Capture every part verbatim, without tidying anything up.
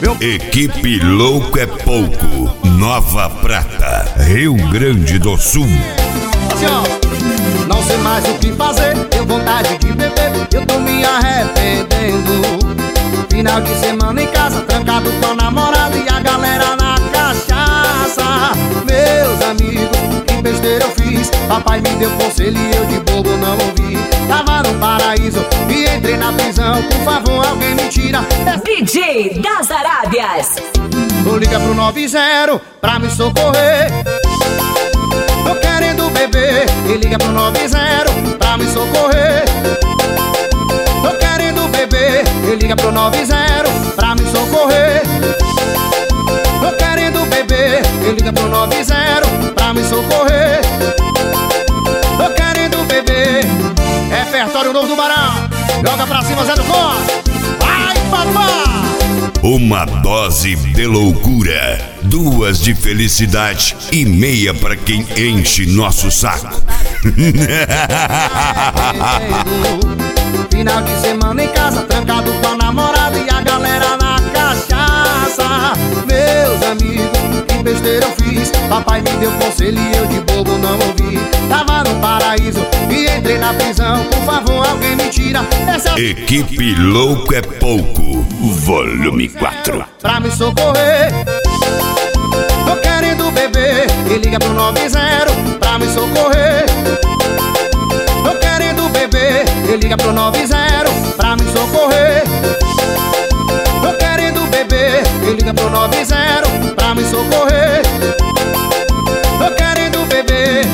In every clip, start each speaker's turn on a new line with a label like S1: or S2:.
S1: Meu...
S2: Equipe Louco é Pouco, Nova Prata, Rio Grande do Sul.
S1: Assim, ó, não sei mais o que fazer, tenho vontade de beber, eu tô me arrependendo. Final de semana em casa, trancado com a namorada e a galera na cachaça. Meus amigos, que besteira eu fiz, papai me deu conselho e eu de bobo não ouvi. Tava no paraíso e entrei na prisão, por favor alguém me tira.
S3: D J das Arábias.
S1: Vou ligar pro nove zero pra me socorrer. Tô querendo beber e liga pro nove zero pra me socorrer. Tô querendo beber e liga pro nove zero pra me socorrer. Tô querendo beber e liga pro nove zero pra me socorrer. Tô querendo beber. Repertório novo do Barão. Joga pra cima, Zé do Cor. Vai, papá!
S2: Uma dose de loucura, duas de felicidade e meia pra quem enche nosso saco.
S1: Final de semana em casa, trancado com a namorada e a galera na cachaça. Meus amigos, que besteira eu fiz, papai me deu conselho e eu de bobo não ouvi. Tava no paraíso e entrei na prisão, por favor alguém me tira essa...
S2: Equipe Louco é Pouco, volume quatro.
S1: Pra me socorrer. Tô querendo beber e liga pro nove zero pra me socorrer. Tô querendo beber e liga pro nove zero pra me socorrer. Tô querendo beber e liga pro nove zero pra me socorrer. Tô querendo beber.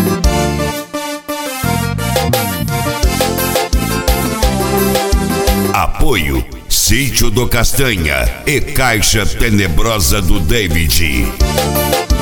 S2: Apoio Sítio do Castanha e Caixa Tenebrosa do David.